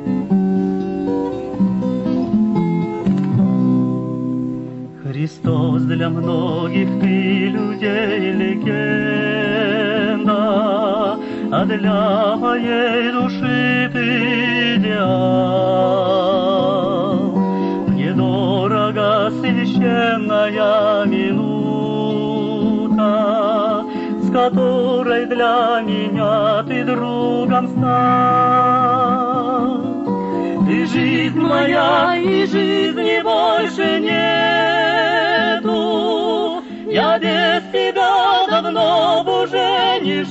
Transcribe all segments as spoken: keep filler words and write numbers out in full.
Христос для многих ты людей легенда, а для моей души ты идеал. Мне дорога священная минута, с которой для меня ты другом стал. Ты жизнь моя, и жизни больше нету. Я без тебя давно б уже не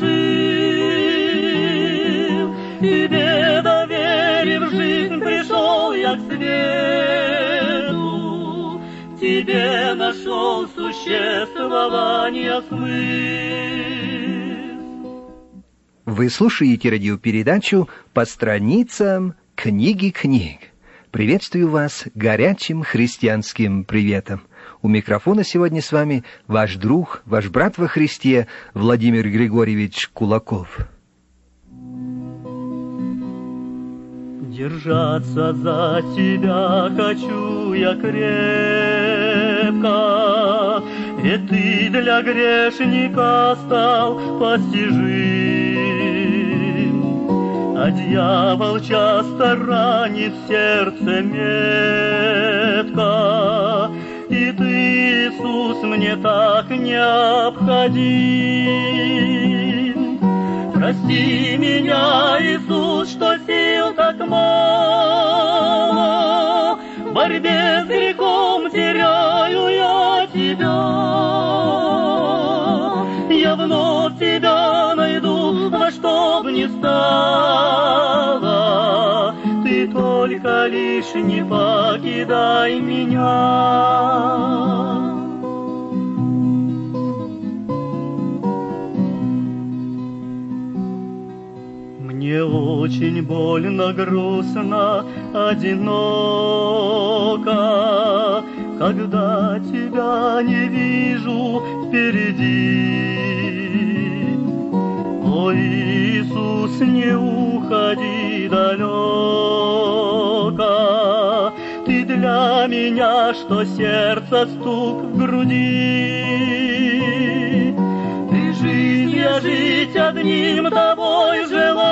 жил. Тебе доверив жизнь, пришел я к свету. Тебе нашел существование смысл. Вы слушаете радиопередачу «По страницам книги книг». Приветствую вас горячим христианским приветом. У микрофона сегодня с вами ваш друг, ваш брат во Христе Владимир Григорьевич Кулаков. Держаться за тебя хочу я крепко, ведь ты для грешника стал постижим. А дьявол часто ранит сердце метко, и ты, Иисус, мне так необходим. Прости меня, Иисус, что сил так мало, в борьбе с грехом теряю я тебя. Я вновь тебя найду, во что б ни стало, ты только лишь не покидай меня. Мне очень больно, грустно, одиноко, когда тебя не вижу впереди. О, Иисус, не уходи далеко, ты для меня, что сердце стук в груди. Ты жизнь, я жить одним тобой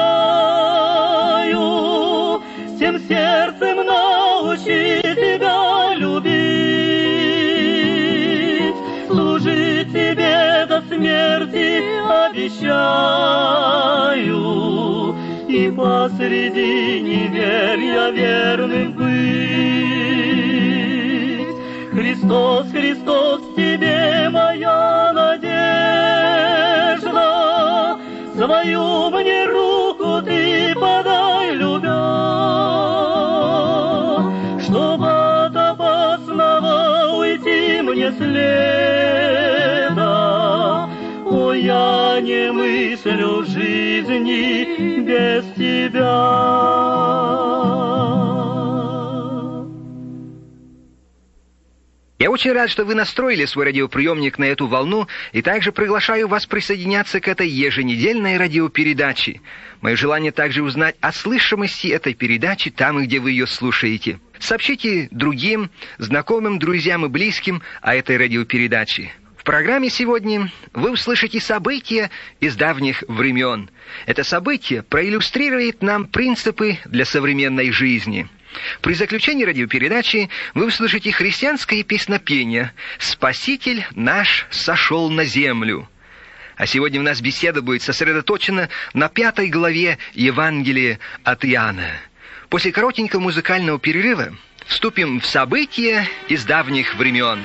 желаю, всем сердцем научи тебя любить, служить тебе до смерти обещаю, и посреди неверия верным быть. Христос, Христос, в тебе моя надежда, свою мне руку ты подай, любя, чтоб от опасного уйти мне следа. О, я не мыслю жизни без тебя. Я очень рад, что вы настроили свой радиоприемник на эту волну, и также приглашаю вас присоединяться к этой еженедельной радиопередаче. Мое желание также узнать о слышимости этой передачи там, где вы ее слушаете. Сообщите другим, знакомым, друзьям и близким о этой радиопередаче. В программе сегодня вы услышите события из давних времен. Это событие проиллюстрирует нам принципы для современной жизни. При заключении радиопередачи вы услышите христианское песнопение «Спаситель наш сошел на землю». А сегодня у нас беседа будет сосредоточена на пятой главе Евангелия от Иоанна. После коротенького музыкального перерыва вступим в события из давних времен.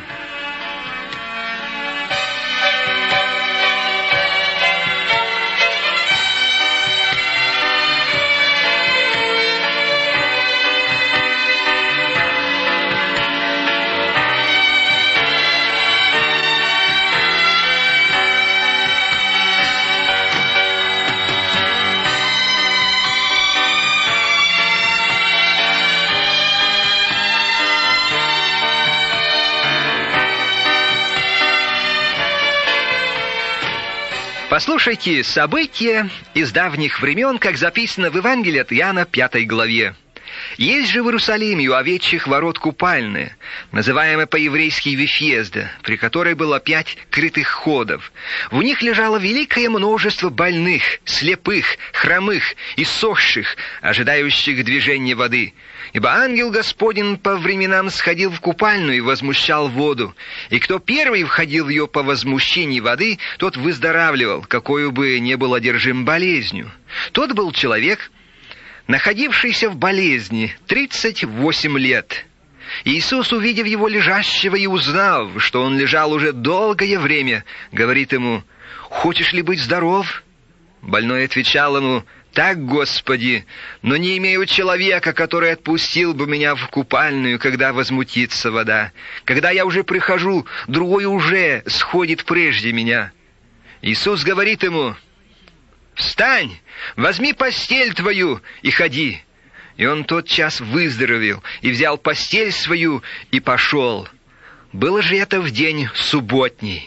Послушайте события из давних времен, как записано в Евангелии от Иоанна, пятой главе. Есть же в Иерусалиме у овечьих ворот купальная, называемая по-еврейски Вифезда, при которой было пять крытых ходов. В них лежало великое множество больных, слепых, хромых и сохших, ожидающих движения воды. Ибо ангел Господень по временам сходил в купальную и возмущал воду. И кто первый входил в ее по возмущении воды, тот выздоравливал, какой бы ни был одержим болезнью. Тот был человек, находившийся в болезни тридцать восемь лет. Иисус, увидев его лежащего и узнав, что он лежал уже долгое время, говорит ему: «Хочешь ли быть здоров?» Больной отвечал ему: «Так, Господи, но не имею человека, который отпустил бы меня в купальную, когда возмутится вода. Когда я уже прихожу, другой уже сходит прежде меня». Иисус говорит ему: «Встань, возьми постель твою и ходи». И он тотчас выздоровел, и взял постель свою, и пошел. Было же это в день субботний.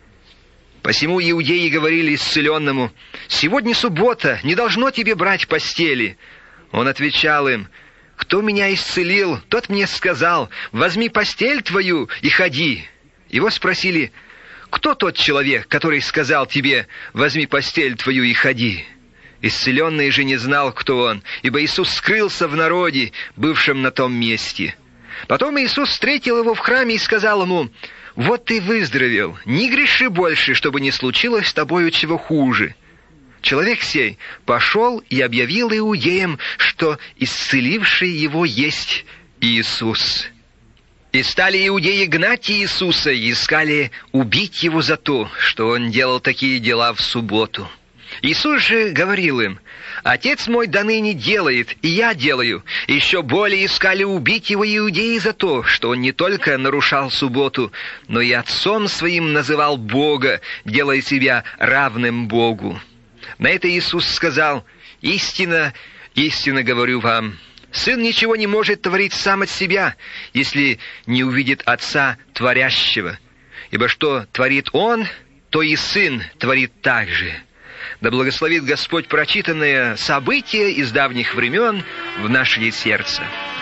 Посему иудеи говорили исцеленному: «Сегодня суббота, не должно тебе брать постели». Он отвечал им: «Кто меня исцелил, тот мне сказал: возьми постель твою и ходи». Его спросили: «Кто тот человек, который сказал тебе: возьми постель твою и ходи?» Исцеленный же не знал, кто он, ибо Иисус скрылся в народе, бывшем на том месте. Потом Иисус встретил его в храме и сказал ему: «Вот ты выздоровел, не греши больше, чтобы не случилось с тобою чего хуже». Человек сей пошел и объявил иудеям, что исцеливший его есть Иисус. И стали иудеи гнать Иисуса и искали убить его за то, что он делал такие дела в субботу. Иисус же говорил им: «Отец мой доныне делает, и я делаю». И еще более искали убить его иудеи за то, что он не только нарушал субботу, но и отцом своим называл Бога, делая себя равным Богу. На это Иисус сказал: «Истинно, истинно говорю вам, Сын ничего не может творить сам от себя, если не увидит Отца творящего. Ибо что творит Он, то и Сын творит так же». Да благословит Господь прочитанные события из давних времен в наше сердце.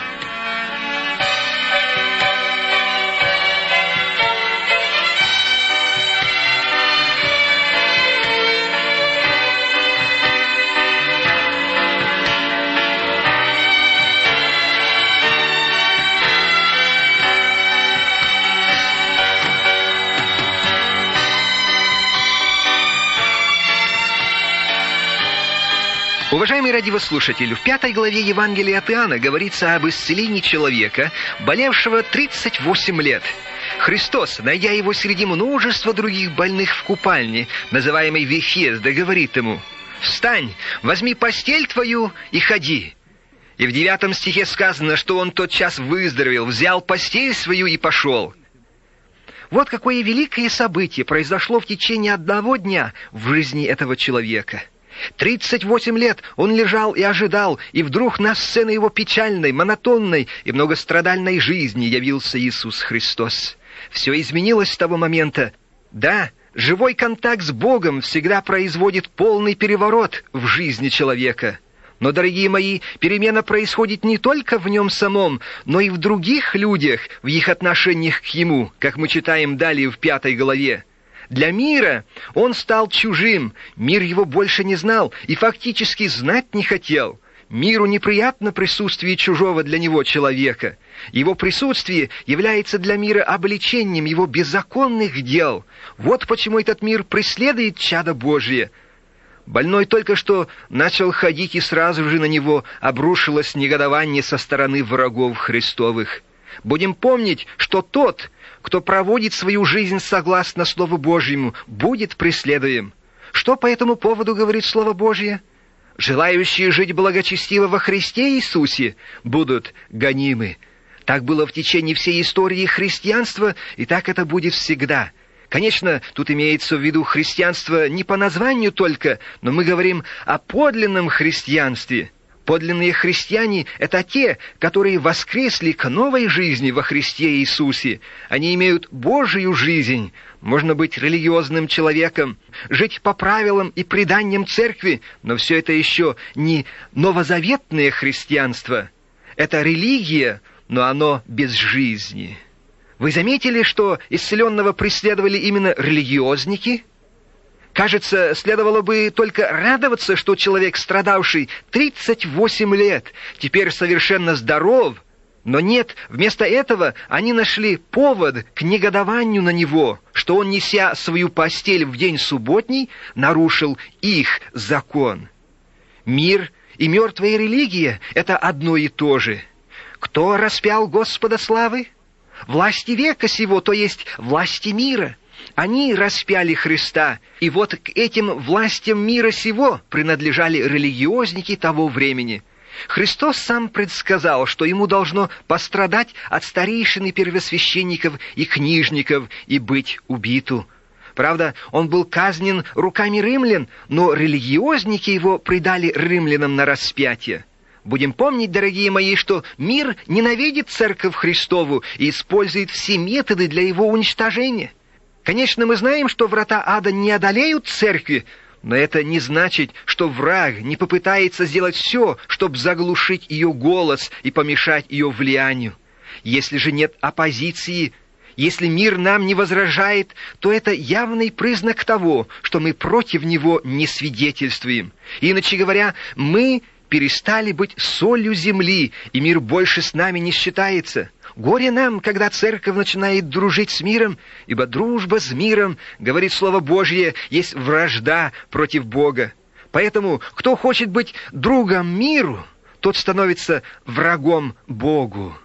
Уважаемый радиослушатель, в пятой главе Евангелия от Иоанна говорится об исцелении человека, болевшего тридцать восемь лет. Христос, найдя его среди множества других больных в купальне, называемой Вифезда, говорит ему: «Встань, возьми постель твою и ходи». И в девятом стихе сказано, что он тотчас выздоровел, взял постель свою и пошел. Вот какое великое событие произошло в течение одного дня в жизни этого человека. Тридцать восемь лет он лежал и ожидал, и вдруг на сцену его печальной, монотонной и многострадальной жизни явился Иисус Христос. Все изменилось с того момента. Да, живой контакт с Богом всегда производит полный переворот в жизни человека. Но, дорогие мои, перемена происходит не только в нем самом, но и в других людях, в их отношениях к Ему, как мы читаем далее в пятой главе. Для мира он стал чужим, мир его больше не знал и фактически знать не хотел. Миру неприятно присутствие чужого для него человека. Его присутствие является для мира обличением его беззаконных дел. Вот почему этот мир преследует чадо Божие. Больной только что начал ходить, и сразу же на него обрушилось негодование со стороны врагов Христовых. Будем помнить, что тот, кто проводит свою жизнь согласно Слову Божьему, будет преследуем. Что по этому поводу говорит Слово Божье? Желающие жить благочестиво во Христе Иисусе будут гонимы. Так было в течение всей истории христианства, и так это будет всегда. Конечно, тут имеется в виду христианство не по названию только, но мы говорим о подлинном христианстве. Подлинные христиане — это те, которые воскресли к новой жизни во Христе Иисусе. Они имеют Божию жизнь. Можно быть религиозным человеком, жить по правилам и преданиям церкви, но все это еще не новозаветное христианство. Это религия, но оно без жизни. Вы заметили, что исцеленного преследовали именно религиозники? Кажется, следовало бы только радоваться, что человек, страдавший тридцать восемь лет, теперь совершенно здоров. Но нет, вместо этого они нашли повод к негодованию на него, что он, неся свою постель в день субботний, нарушил их закон. Мир и мертвая религия — это одно и то же. Кто распял Господа славы? Власти века сего, то есть власти мира. Они распяли Христа, и вот к этим властям мира сего принадлежали религиозники того времени. Христос сам предсказал, что ему должно пострадать от старейшин и первосвященников и книжников и быть убиту. Правда, он был казнен руками римлян, но религиозники его предали римлянам на распятие. Будем помнить, дорогие мои, что мир ненавидит Церковь Христову и использует все методы для его уничтожения. Конечно, мы знаем, что врата ада не одолеют Церкви, но это не значит, что враг не попытается сделать все, чтобы заглушить ее голос и помешать ее влиянию. Если же нет оппозиции, если мир нам не возражает, то это явный признак того, что мы против него не свидетельствуем. Иначе говоря, мы перестали быть солью земли, и мир больше с нами не считается. Горе нам, когда церковь начинает дружить с миром, ибо дружба с миром, говорит Слово Божье, есть вражда против Бога. Поэтому, кто хочет быть другом миру, тот становится врагом Богу.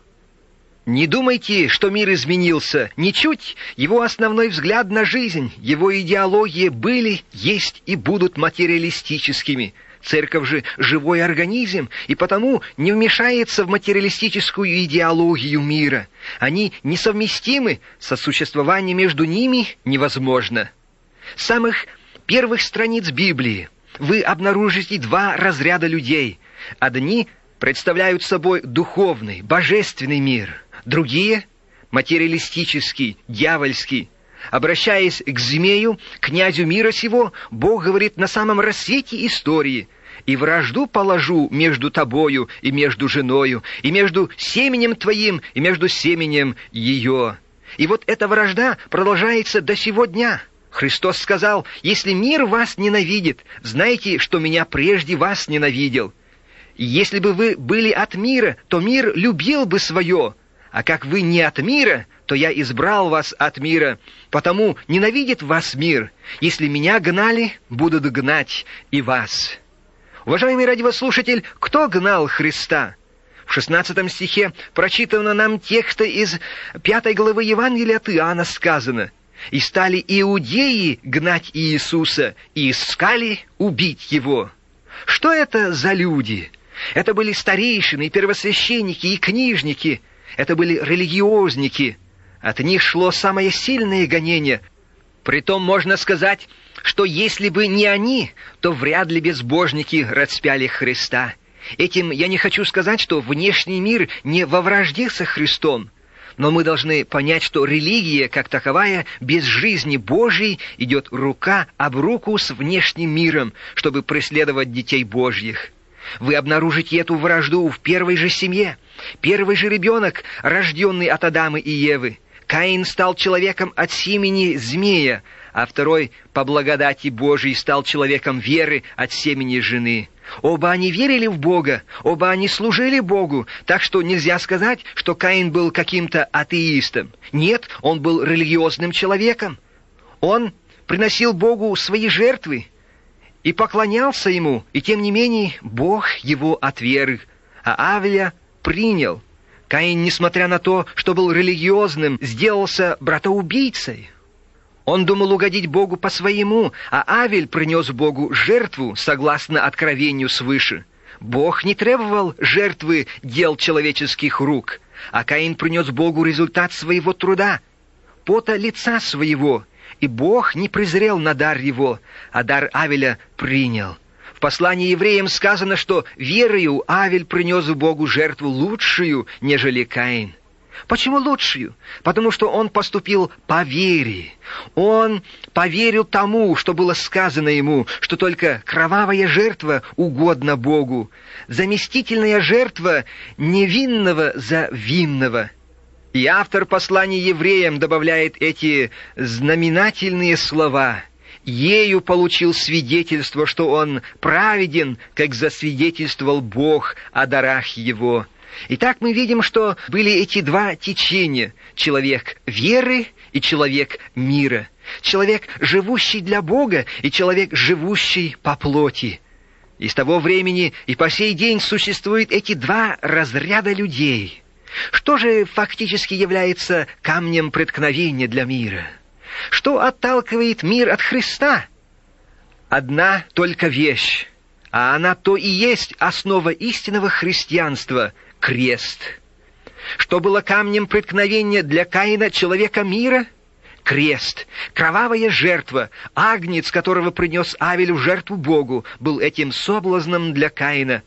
Не думайте, что мир изменился. Ничуть. Его основной взгляд на жизнь, его идеологии были, есть и будут материалистическими. Церковь же живой организм, и потому не вмешается в материалистическую идеологию мира. Они несовместимы, сосуществование между ними невозможно. С самых первых страниц Библии вы обнаружите два разряда людей. Одни представляют собой духовный, божественный мир, другие — материалистический, дьявольский. Обращаясь к змею, князю мира сего, Бог говорит на самом рассвете истории: «И вражду положу между тобою и между женою, и между семенем твоим, и между семенем ее». И вот эта вражда продолжается до сего дня. Христос сказал: «Если мир вас ненавидит, знайте, что меня прежде вас ненавидел. И если бы вы были от мира, то мир любил бы свое. А как вы не от мира, то я избрал вас от мира, потому ненавидит вас мир. Если меня гнали, будут гнать и вас». Уважаемый радиослушатель, кто гнал Христа? В шестнадцатом стихе прочитано нам текста из пятой главы Евангелия от Иоанна сказано: «И стали иудеи гнать Иисуса, и искали убить Его». Что это за люди? Это были старейшины, и первосвященники, и книжники. Это были религиозники. От них шло самое сильное гонение. Притом можно сказать, что если бы не они, то вряд ли безбожники распяли Христа. Этим я не хочу сказать, что внешний мир не во вражде со Христом. Но мы должны понять, что религия, как таковая, без жизни Божьей идет рука об руку с внешним миром, чтобы преследовать детей Божьих. Вы обнаружите эту вражду в первой же семье. Первый же ребенок, рожденный от Адама и Евы. Каин стал человеком от семени змея, а второй, по благодати Божией, стал человеком веры от семени жены. Оба они верили в Бога, оба они служили Богу, так что нельзя сказать, что Каин был каким-то атеистом. Нет, он был религиозным человеком. Он приносил Богу свои жертвы и поклонялся Ему, и тем не менее Бог его отверг, а Авеля принял. Каин, несмотря на то, что был религиозным, сделался братоубийцей. Он думал угодить Богу по-своему, а Авель принес Богу жертву согласно откровению свыше. Бог не требовал жертвы дел человеческих рук, а Каин принес Богу результат своего труда, пота лица своего, и Бог не презрел на дар его, а дар Авеля принял. В послании евреям сказано, что верою Авель принес Богу жертву лучшую, нежели Каин. Почему лучшую? Потому что он поступил по вере. Он поверил тому, что было сказано ему, что только кровавая жертва угодна Богу, заместительная жертва невинного за винного. И автор послания евреям добавляет эти знаменательные слова: «Ею получил свидетельство, что он праведен, как засвидетельствовал Бог о дарах его». Итак, мы видим, что были эти два течения: человек веры и человек мира, человек, живущий для Бога, и человек, живущий по плоти. И с того времени и по сей день существуют эти два разряда людей. Что же фактически является камнем преткновения для мира? Что отталкивает мир от Христа? Одна только вещь, а она то и есть основа истинного христианства — крест. Что было камнем преткновения для Каина, человека мира? Крест, кровавая жертва, агнец, которого принес Авель в жертву Богу, был этим соблазном для Каина.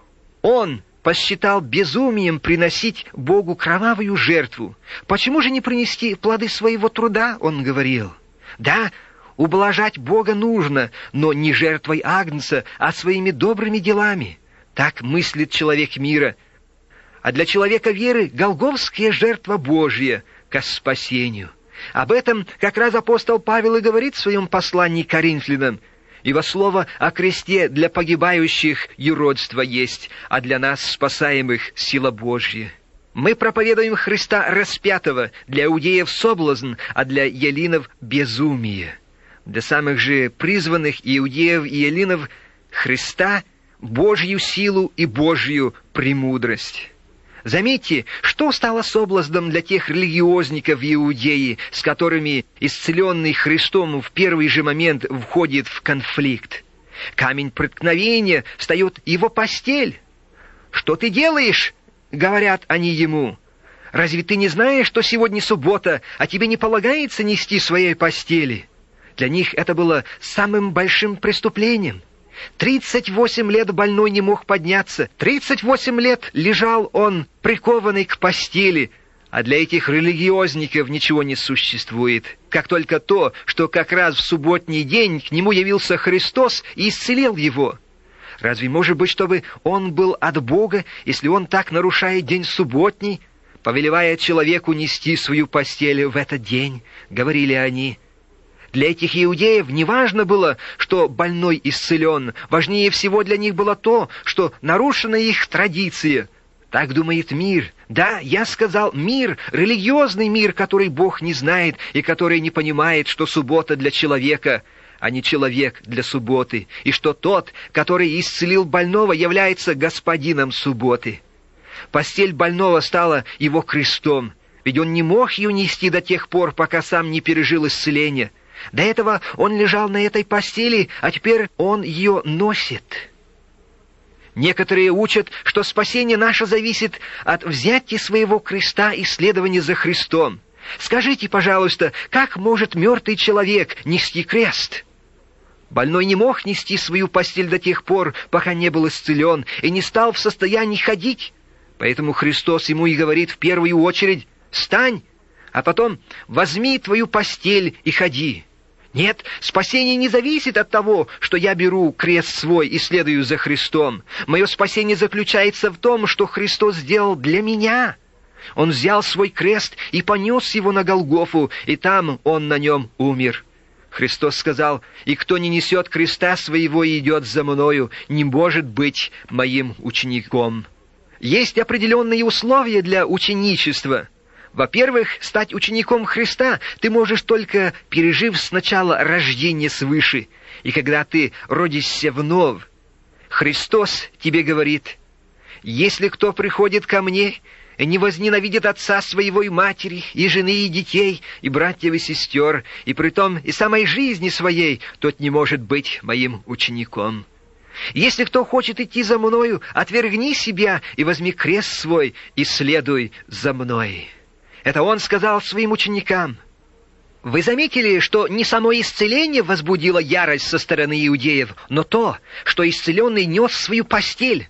Он посчитал безумием приносить Богу кровавую жертву. Почему же не принести плоды своего труда, он говорил. Да, ублажать Бога нужно, но не жертвой агнца, а своими добрыми делами. Так мыслит человек мира. А для человека веры голгофская жертва Божья ко спасению. Об этом как раз апостол Павел и говорит в своем послании к Коринфянам. «Ибо слово о кресте для погибающих юродство есть, а для нас, спасаемых, сила Божья». Мы проповедуем Христа распятого, для иудеев соблазн, а для елинов безумие. Для самых же призванных иудеев и елинов Христа Божью силу и Божью премудрость. Заметьте, что стало соблазном для тех религиозников в Иудее, с которыми исцеленный Христом в первый же момент входит в конфликт. Камень преткновения встает его постель. «Что ты делаешь?» — говорят они ему. «Разве ты не знаешь, что сегодня суббота, а тебе не полагается нести своей постели?» Для них это было самым большим преступлением. Тридцать восемь лет больной не мог подняться. Тридцать восемь лет лежал он, прикованный к постели. А для этих религиозников ничего не существует, как только то, что как раз в субботний день к нему явился Христос и исцелил его. Разве может быть, чтобы он был от Бога, если он так нарушает день субботний, повелевая человеку нести свою постель в этот день, говорили они. Для этих иудеев не важно было, что больной исцелен. Важнее всего для них было то, что нарушена их традиция. Так думает мир. Да, я сказал мир, религиозный мир, который Бог не знает и который не понимает, что суббота для человека, а не человек для субботы, и что тот, который исцелил больного, является господином субботы. Постель больного стала его крестом, ведь он не мог ее нести до тех пор, пока сам не пережил исцеление. До этого он лежал на этой постели, а теперь он ее носит. Некоторые учат, что спасение наше зависит от взятия своего креста и следования за Христом. Скажите, пожалуйста, как может мертвый человек нести крест? Больной не мог нести свою постель до тех пор, пока не был исцелен и не стал в состоянии ходить. Поэтому Христос ему и говорит в первую очередь: «Встань, а потом возьми твою постель и ходи». Нет, спасение не зависит от того, что я беру крест свой и следую за Христом. Мое спасение заключается в том, что Христос сделал для меня. Он взял свой крест и понес его на Голгофу, и там он на нем умер. Христос сказал: «И кто не несет креста своего и идет за мною, не может быть моим учеником». Есть определенные условия для ученичества. Во-первых, стать учеником Христа ты можешь только пережив сначала рождение свыше. И когда ты родишься вновь, Христос тебе говорит: «Если кто приходит ко мне и не возненавидит отца своего и матери, и жены, и детей, и братьев, и сестер, и притом и самой жизни своей, тот не может быть моим учеником. Если кто хочет идти за мною, отвергни себя и возьми крест свой и следуй за мной». Это он сказал своим ученикам. Вы заметили, что не само исцеление возбудило ярость со стороны иудеев, но то, что исцеленный нес свою постель.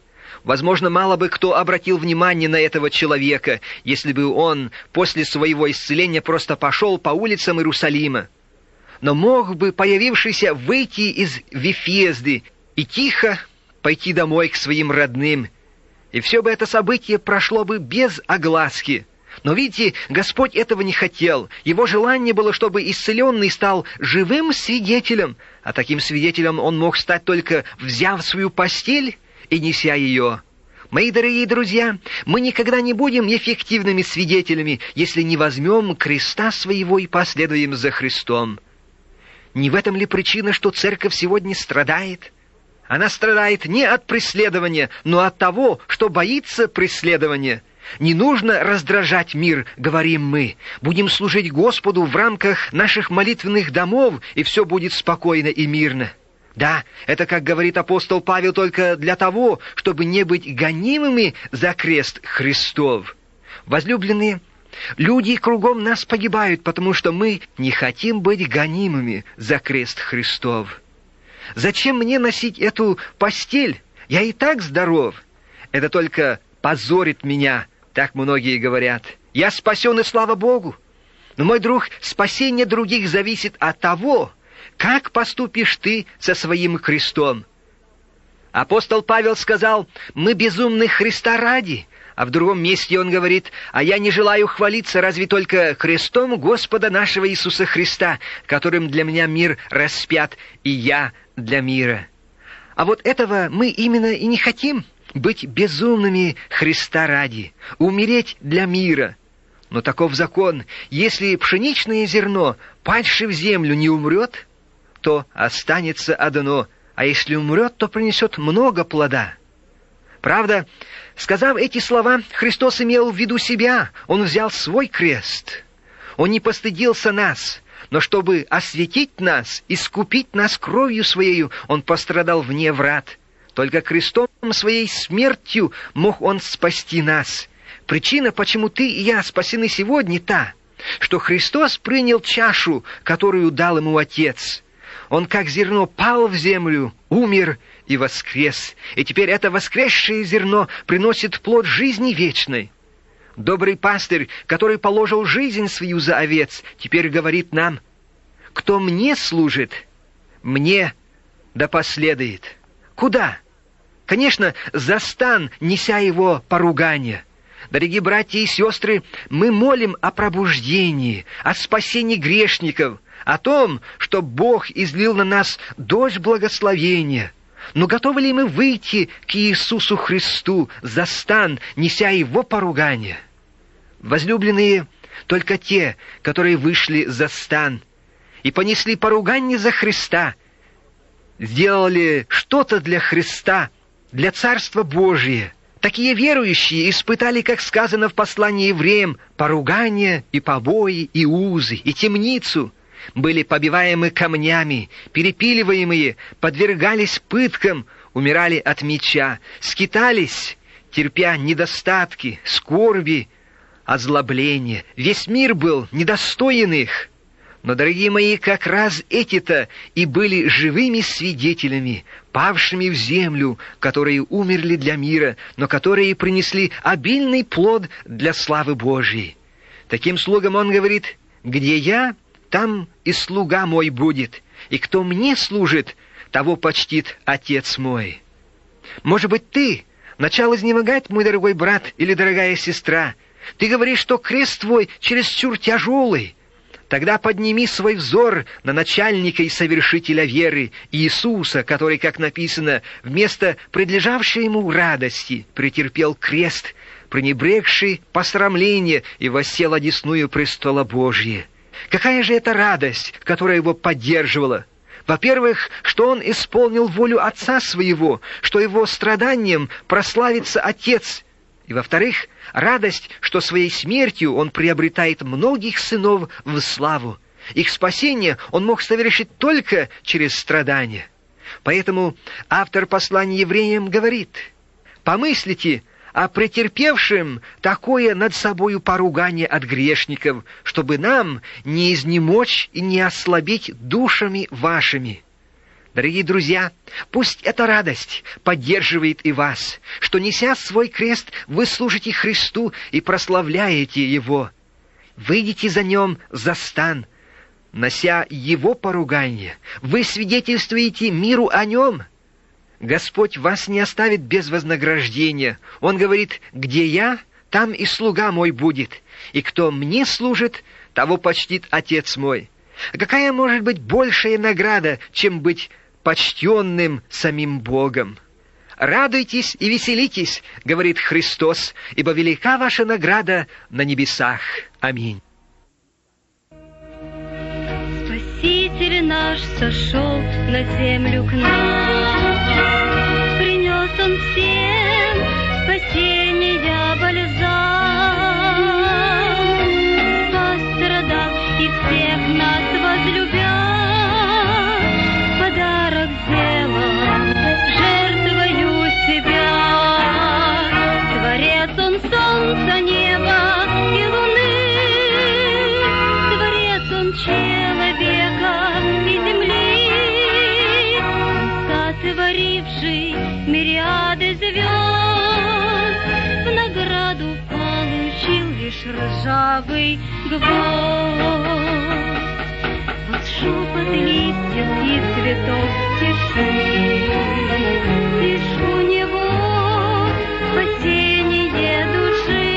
Возможно, мало бы кто обратил внимание на этого человека, если бы он после своего исцеления просто пошел по улицам Иерусалима. Но мог бы появившийся выйти из Вифезды и тихо пойти домой к своим родным, и все бы это событие прошло бы без огласки. Но видите, Господь этого не хотел. Его желание было, чтобы исцеленный стал живым свидетелем, а таким свидетелем он мог стать только взяв свою постель и неся ее. Мои дорогие друзья, мы никогда не будем эффективными свидетелями, если не возьмем креста своего и последуем за Христом. Не в этом ли причина, что церковь сегодня страдает? Она страдает не от преследования, но от того, что боится преследования. Не нужно раздражать мир, говорим мы. Будем служить Господу в рамках наших молитвенных домов, и все будет спокойно и мирно. Да, это, как говорит апостол Павел, только для того, чтобы не быть гонимыми за крест Христов. Возлюбленные, люди кругом нас погибают, потому что мы не хотим быть гонимыми за крест Христов. Зачем мне носить эту постель? Я и так здоров. Это только позорит меня, так многие говорят. Я спасен, и слава Богу. Но, мой друг, спасение других зависит от того, как поступишь ты со своим крестом. Апостол Павел сказал: «Мы безумны Христа ради». А в другом месте он говорит: «А я не желаю хвалиться разве только крестом Господа нашего Иисуса Христа, которым для меня мир распят, и я для мира». А вот этого мы именно и не хотим, быть безумными Христа ради, умереть для мира. Но таков закон: если пшеничное зерно, падшее в землю, не умрет, то останется одно, а если умрет, то принесет много плода. Правда, сказав эти слова, Христос имел в виду себя. Он взял свой крест. Он не постыдился нас, но чтобы осветить нас, искупить нас кровью Своею, Он пострадал вне врат. Только крестом Своей смертью мог Он спасти нас. Причина, почему ты и я спасены сегодня, та, что Христос принял чашу, которую дал Ему Отец. Он, как зерно, пал в землю, умер и воскрес. И теперь это воскресшее зерно приносит плод жизни вечной. Добрый пастырь, который положил жизнь свою за овец, теперь говорит нам: «Кто мне служит, мне да последует». Куда? Конечно, за стан, неся его поругание. Дорогие братья и сестры, мы молим о пробуждении, о спасении грешников, о том, что Бог излил на нас дождь благословения. Но готовы ли мы выйти к Иисусу Христу за стан, неся Его поругание? Возлюбленные, только те, которые вышли за стан и понесли поругание за Христа, сделали что-то для Христа, для Царства Божия. Такие верующие испытали, как сказано в послании евреям, поругание и побои, и узы, и темницу. Были побиваемы камнями, перепиливаемые, подвергались пыткам, умирали от меча, скитались, терпя недостатки, скорби, озлобление. Весь мир был недостоин их. Но, дорогие мои, как раз эти-то и были живыми свидетелями, павшими в землю, которые умерли для мира, но которые принесли обильный плод для славы Божьей. Таким слугам он говорит: «Где я, там и слуга мой будет, и кто мне служит, того почтит Отец мой». Может быть, ты начал изнемогать, мой дорогой брат или дорогая сестра. Ты говоришь, что крест твой чересчур тяжелый. Тогда подними свой взор на начальника и совершителя веры, Иисуса, который, как написано, вместо предлежавшей ему радости претерпел крест, пренебрегший посрамление, и воссел одесную престола Божия. Какая же это радость, которая его поддерживала? Во-первых, что он исполнил волю Отца своего, что его страданием прославится Отец. И во-вторых, радость, что своей смертью он приобретает многих сынов в славу. Их спасение он мог совершить только через страдания. Поэтому автор послания евреям говорит: «Помыслите о претерпевшем такое над собою поругание от грешников, чтобы нам не изнемочь и не ослабить душами вашими». Дорогие друзья, пусть эта радость поддерживает и вас, что, неся свой крест, вы служите Христу и прославляете Его. Выйдите за Нем за стан, нося Его поругание. Вы свидетельствуете миру о Нем. Господь вас не оставит без вознаграждения. Он говорит: «Где я, там и слуга мой будет, и кто мне служит, того почтит Отец мой». Какая может быть большая награда, чем быть почтенным самим Богом? «Радуйтесь и веселитесь, — говорит Христос, — ибо велика ваша награда на небесах». Аминь. Спаситель наш сошел на землю к нам, принес Он всем спасения бальзам, пострадав и всех нас возлюбя, подарок сделал жертвою себя. Творец Он солнца, неба и луны, Творец Он человека и земли, сотворивший мириады звезд, в награду получил лишь ржавый гвоздь. Вот шепот листьев и цветов тиши, лишь у него спасение души.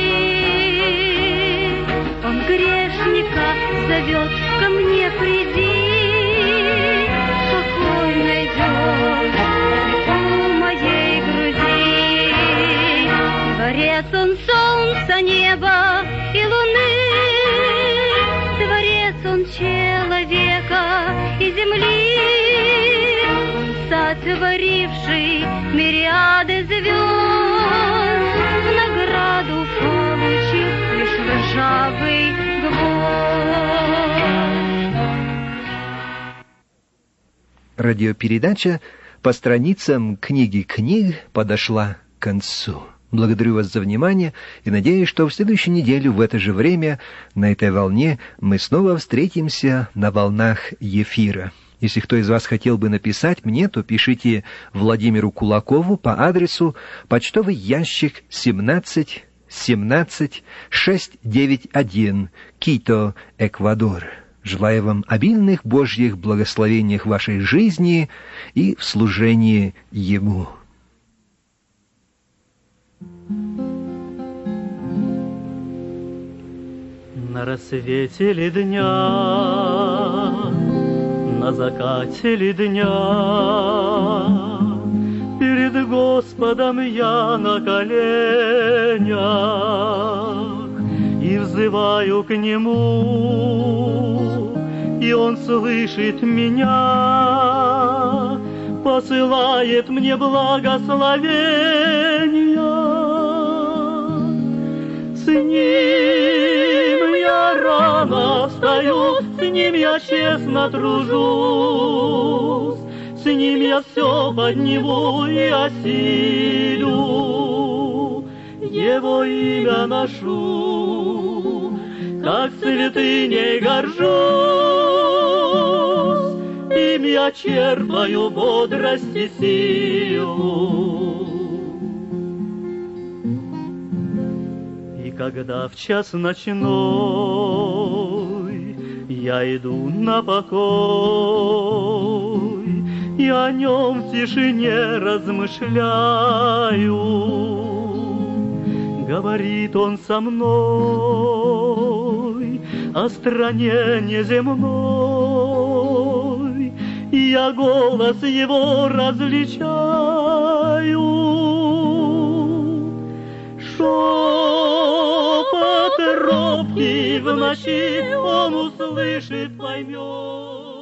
Он грешника зовет: ко мне приди, покой найдешь у моей груди. Творец Он солнца, неба и луны, Творец Он человека и земли, Он сотворивший мириады звезд, в награду получил лишь ржавый гвоздь. Радиопередача по страницам книги книг подошла к концу. Благодарю вас за внимание и надеюсь, что в следующую неделю в это же время на этой волне мы снова встретимся на волнах эфира. Если кто из вас хотел бы написать мне, то пишите Владимиру Кулакову по адресу почтовый ящик семнадцать семнадцать шестьсот девяносто один, Кито, Эквадор. Желаю вам обильных Божьих благословений в вашей жизни и в служении Ему. На рассвете ли дня, на закате ли дня, перед Господом я на коленях и взываю к Нему, и Он слышит меня, посылает мне благословения. С Ним я рано встаю, с Ним я честно тружусь, с Ним я все подниму и осилю, Его имя ношу, как святыней горжусь, им я черпаю бодрость и силу. И когда в час ночной я иду на покой, и о нем в тишине размышляю, говорит он со мной о стране неземной, и я голос его различаю. Шепот робкий в ночи он услышит, поймет.